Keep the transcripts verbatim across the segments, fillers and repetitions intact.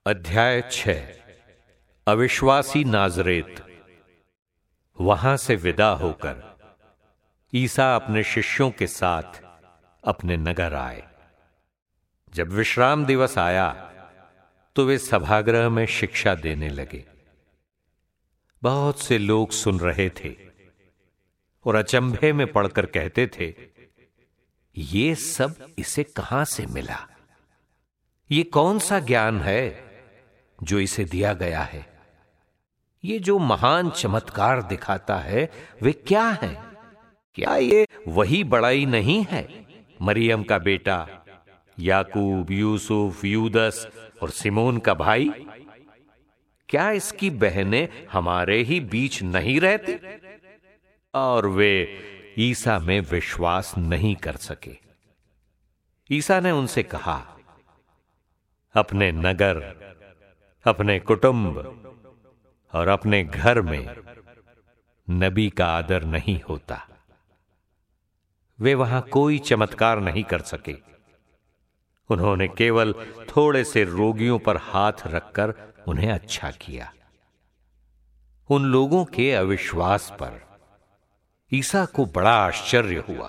अध्याय छह। अविश्वासी नाज़रेत। वहां से विदा होकर ईसा अपने शिष्यों के साथ अपने नगर आए। जब विश्राम दिवस आया तो वे सभागृह में शिक्षा देने लगे। बहुत से लोग सुन रहे थे और अचंभे में पड़कर कहते थे, ये सब इसे कहां से मिला? ये कौन सा ज्ञान है जो इसे दिया गया है? ये जो महान चमत्कार दिखाता है वे क्या हैं? क्या ये वही बड़ाई नहीं है, मरियम का बेटा, याकूब, यूसुफ, यूदस और सिमोन का भाई? क्या इसकी बहनें हमारे ही बीच नहीं रहती? और वे ईसा में विश्वास नहीं कर सके। ईसा ने उनसे कहा, अपने नगर, अपने कुटुंब और अपने घर में नबी का आदर नहीं होता। वे वहां कोई चमत्कार नहीं कर सके। उन्होंने केवल थोड़े से रोगियों पर हाथ रखकर उन्हें अच्छा किया। उन लोगों के अविश्वास पर ईसा को बड़ा आश्चर्य हुआ।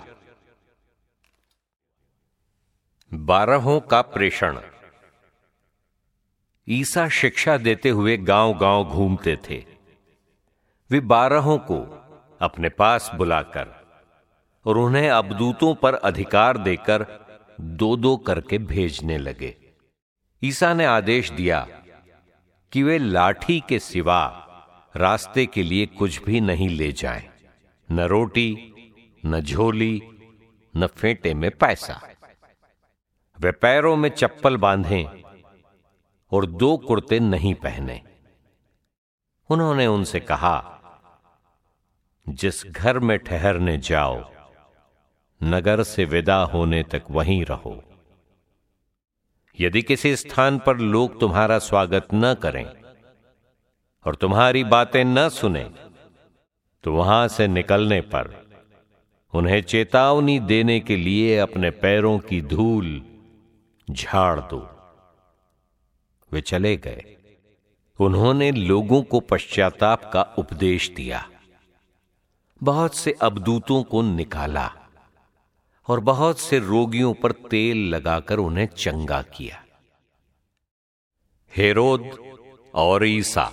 बारहों का प्रेषण। ईसा शिक्षा देते हुए गांव-गांव घूमते थे। वे बारहों को अपने पास बुलाकर और उन्हें अबदूतों पर अधिकार देकर दो दो करके भेजने लगे। ईसा ने आदेश दिया कि वे लाठी के सिवा रास्ते के लिए कुछ भी नहीं ले जाएं, न रोटी, न झोली, न फेंटे में पैसा। वे पैरों में चप्पल बांधें और दो कुर्ते नहीं पहने। उन्होंने उनसे कहा, जिस घर में ठहरने जाओ, नगर से विदा होने तक वहीं रहो। यदि किसी स्थान पर लोग तुम्हारा स्वागत न करें और तुम्हारी बातें न सुने, तो वहां से निकलने पर उन्हें चेतावनी देने के लिए अपने पैरों की धूल झाड़ दो। वे चले गए। उन्होंने लोगों को पश्चाताप का उपदेश दिया, बहुत से अबदूतों को निकाला और बहुत से रोगियों पर तेल लगाकर उन्हें चंगा किया। हेरोद और ईसा।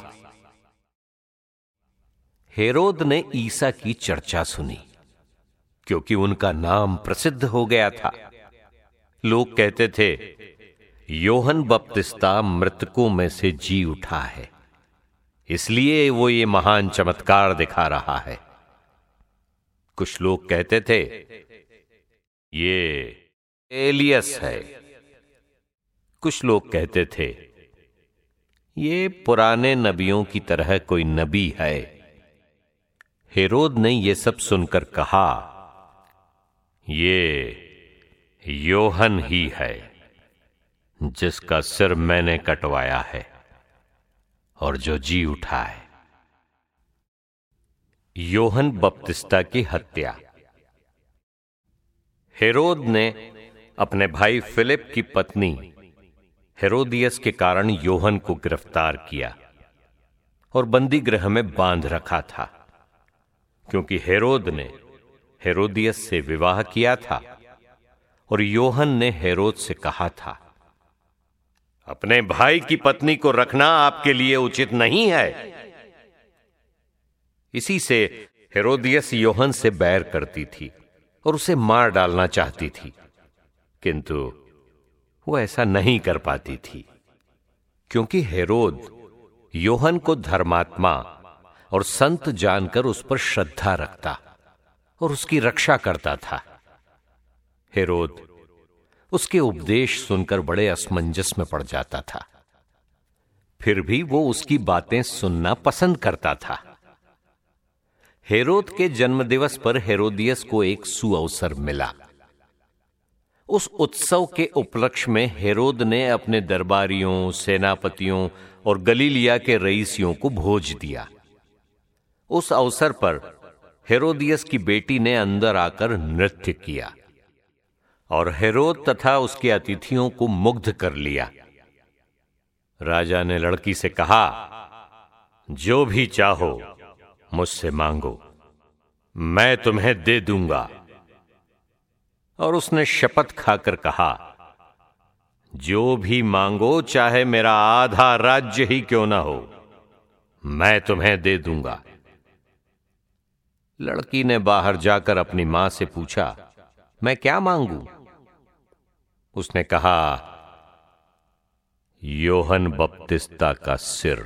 हेरोद ने ईसा की चर्चा सुनी क्योंकि उनका नाम प्रसिद्ध हो गया था। लोग कहते थे, योहन बपतिस्ता मृतकों में से जी उठा है, इसलिए वो ये महान चमत्कार दिखा रहा है। कुछ लोग कहते थे, ये एलियस है। कुछ लोग कहते थे, ये पुराने नबियों की तरह कोई नबी है। हेरोद ने ये सब सुनकर कहा, ये योहन ही है जिसका सिर मैंने कटवाया है और जो जी उठा है। योहन बपतिस्ता की हत्या। हेरोद ने अपने भाई फिलिप की पत्नी हेरोदियस के कारण योहन को गिरफ्तार किया और बंदी गृह में बांध रखा था, क्योंकि हेरोद ने हेरोदियस से विवाह किया था और योहन ने हेरोद से कहा था, अपने भाई की पत्नी को रखना आपके लिए उचित नहीं है। इसी से हेरोदियस योहन से बैर करती थी और उसे मार डालना चाहती थी, किंतु वो ऐसा नहीं कर पाती थी, क्योंकि हेरोद योहन को धर्मात्मा और संत जानकर उस पर श्रद्धा रखता और उसकी रक्षा करता था। हेरोद उसके उपदेश सुनकर बड़े असमंजस में पड़ जाता था, फिर भी वो उसकी बातें सुनना पसंद करता था। हेरोद के जन्मदिवस पर हेरोदियस को एक सुअवसर मिला। उस उत्सव के उपलक्ष्य में हेरोद ने अपने दरबारियों, सेनापतियों और गलीलिया के रईसियों को भोज दिया। उस अवसर पर हेरोदियस की बेटी ने अंदर आकर नृत्य किया और हेरोद तथा उसके अतिथियों को मुग्ध कर लिया। राजा ने लड़की से कहा, जो भी चाहो मुझसे मांगो, मैं तुम्हें दे दूंगा। और उसने शपथ खाकर कहा, जो भी मांगो, चाहे मेरा आधा राज्य ही क्यों ना हो, मैं तुम्हें दे दूंगा। लड़की ने बाहर जाकर अपनी मां से पूछा, मैं क्या मांगू? उसने कहा, योहन बपतिस्ता का सिर।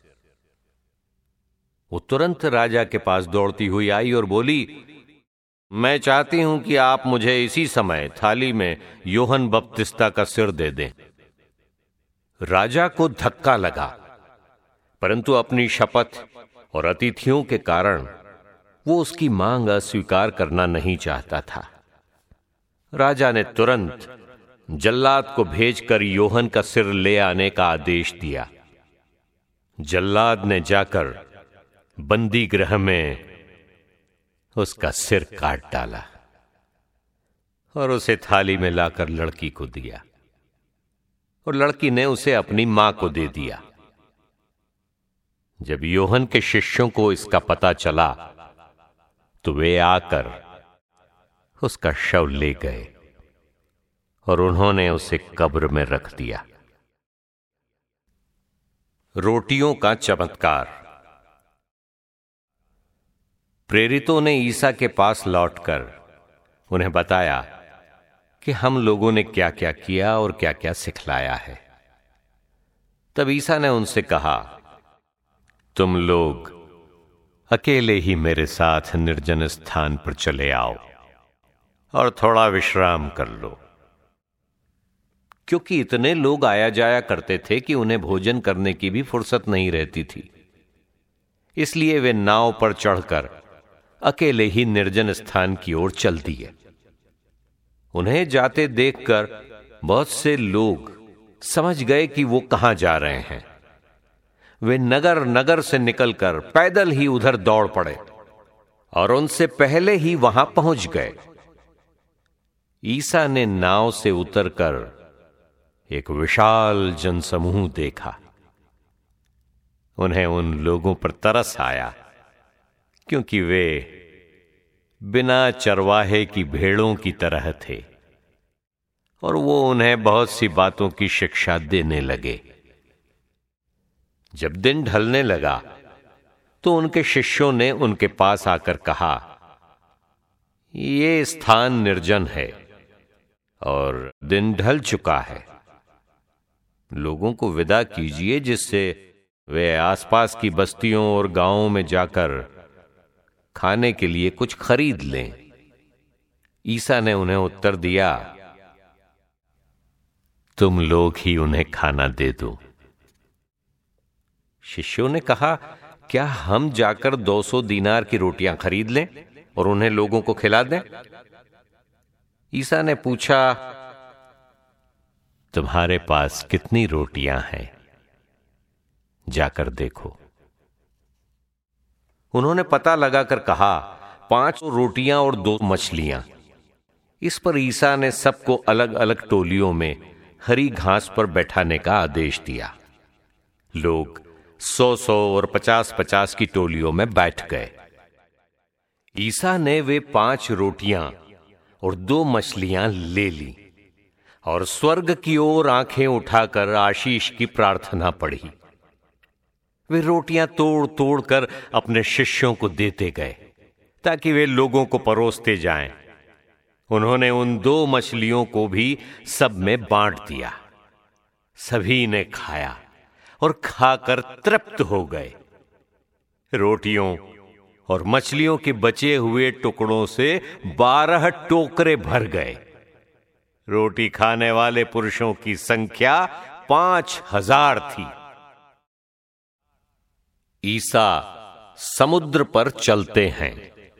वो तुरंत राजा के पास दौड़ती हुई आई और बोली, मैं चाहती हूं कि आप मुझे इसी समय थाली में योहन बपतिस्ता का सिर दे दें। राजा को धक्का लगा, परंतु अपनी शपथ और अतिथियों के कारण वो उसकी मांग अस्वीकार करना नहीं चाहता था। राजा ने तुरंत जल्लाद को भेजकर योहन का सिर ले आने का आदेश दिया। जल्लाद ने जाकर बंदी गृह में उसका सिर काट डाला और उसे थाली में लाकर लड़की को दिया, और लड़की ने उसे अपनी मां को दे दिया। जब योहन के शिष्यों को इसका पता चला तो वे आकर उसका शव ले गए और उन्होंने उसे कब्र में रख दिया। रोटियों का चमत्कार। प्रेरितों ने ईसा के पास लौटकर उन्हें बताया कि हम लोगों ने क्या क्या किया और क्या क्या सिखलाया है। तब ईसा ने उनसे कहा, तुम लोग अकेले ही मेरे साथ निर्जन स्थान पर चले आओ और थोड़ा विश्राम कर लो, क्योंकि इतने लोग आया जाया करते थे कि उन्हें भोजन करने की भी फुर्सत नहीं रहती थी। इसलिए वे नाव पर चढ़कर अकेले ही निर्जन स्थान की ओर चल दिए। उन्हें जाते देखकर बहुत से लोग समझ गए कि वो कहां जा रहे हैं। वे नगर नगर से निकलकर पैदल ही उधर दौड़ पड़े और उनसे पहले ही वहां पहुंच गए। ईसा ने नाव से उतरकर एक विशाल जनसमूह देखा। उन्हें उन लोगों पर तरस आया, क्योंकि वे बिना चरवाहे की भेड़ों की तरह थे, और वो उन्हें बहुत सी बातों की शिक्षा देने लगे। जब दिन ढलने लगा तो उनके शिष्यों ने उनके पास आकर कहा, ये स्थान निर्जन है और दिन ढल चुका है। लोगों को विदा कीजिए, जिससे वे आसपास की बस्तियों और गांवों में जाकर खाने के लिए कुछ खरीद लें। ईसा ने उन्हें उत्तर दिया, तुम लोग ही उन्हें खाना दे दो। शिष्यों ने कहा, क्या हम जाकर दो सौ दीनार की रोटियां खरीद लें और उन्हें लोगों को खिला दें? ईसा ने पूछा, तुम्हारे पास कितनी रोटियां हैं? जाकर देखो। उन्होंने पता लगाकर कहा, पांच रोटियां और दो मछलियां। इस पर ईसा ने सबको अलग अलग टोलियों में हरी घास पर बैठाने का आदेश दिया। लोग सौ सौ और पचास पचास की टोलियों में बैठ गए। ईसा ने वे पांच रोटियां और दो मछलियां ले ली और स्वर्ग की ओर आंखें उठाकर आशीष की प्रार्थना पढ़ी। वे रोटियां तोड़ तोड़ कर अपने शिष्यों को देते गए ताकि वे लोगों को परोसते जाएं। उन्होंने उन दो मछलियों को भी सब में बांट दिया। सभी ने खाया और खाकर तृप्त हो गए। रोटियों और मछलियों के बचे हुए टुकड़ों से बारह टोकरे भर गए। रोटी खाने वाले पुरुषों की संख्या पांच हजार थी। ईसा समुद्र पर चलते हैं।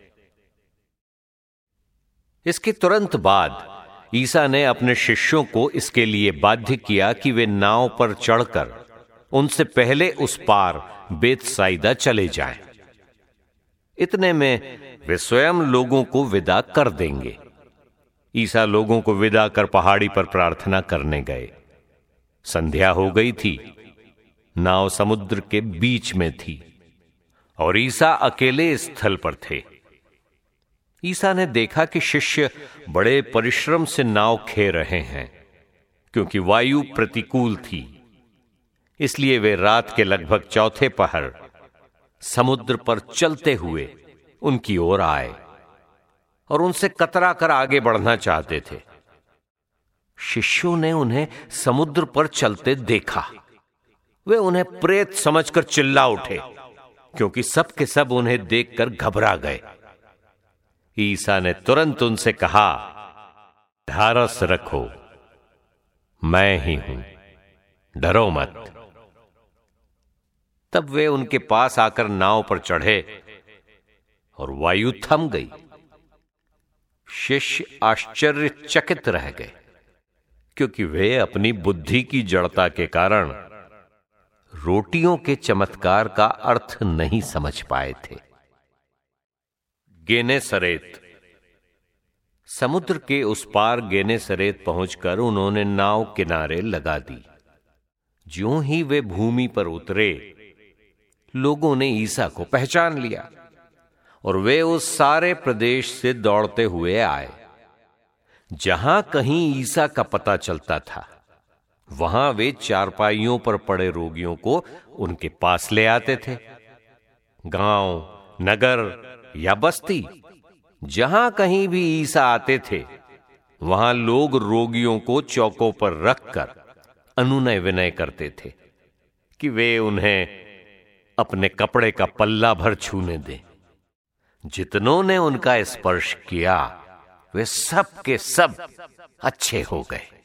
इसके तुरंत बाद ईसा ने अपने शिष्यों को इसके लिए बाध्य किया कि वे नाव पर चढ़कर उनसे पहले उस पार बेतसाइदा चले जाएं। इतने में वे स्वयं लोगों को विदा कर देंगे। ईसा लोगों को विदा कर पहाड़ी पर प्रार्थना करने गए। संध्या हो गई थी नाव समुद्र के बीच में थी और ईसा अकेले स्थल पर थे। ईसा ने देखा कि शिष्य बड़े परिश्रम से नाव खे रहे हैं, क्योंकि वायु प्रतिकूल थी। इसलिए वे रात के लगभग चौथे पहर समुद्र पर चलते हुए उनकी ओर आए और उनसे कतरा कर आगे बढ़ना चाहते थे। शिष्यों ने उन्हें समुद्र पर चलते देखा। वे उन्हें प्रेत समझकर चिल्ला उठे, क्योंकि सब के सब उन्हें देखकर घबरा गए। ईसा ने तुरंत उनसे कहा, ढारस रखो, मैं ही हूं, डरो मत। तब वे उनके पास आकर नाव पर चढ़े और वायु थम गई। शिष्य आश्चर्यचकित रह गए, क्योंकि वे अपनी बुद्धि की जड़ता के कारण रोटियों के चमत्कार का अर्थ नहीं समझ पाए थे। गेनेसरेत। समुद्र के उस पार गेनेसरेत पहुंचकर उन्होंने नाव किनारे लगा दी। ज्यों ही वे भूमि पर उतरे, लोगों ने ईसा को पहचान लिया और वे उस सारे प्रदेश से दौड़ते हुए आए। जहां कहीं ईसा का पता चलता था, वहां वे चारपाइयों पर पड़े रोगियों को उनके पास ले आते थे। गांव, नगर या बस्ती, जहां कहीं भी ईसा आते थे, वहां लोग रोगियों को चौकों पर रखकर अनुनय विनय करते थे कि वे उन्हें अपने कपड़े का पल्ला भर छूने दें। जितनों ने उनका स्पर्श किया, वे सब के सब अच्छे हो गए।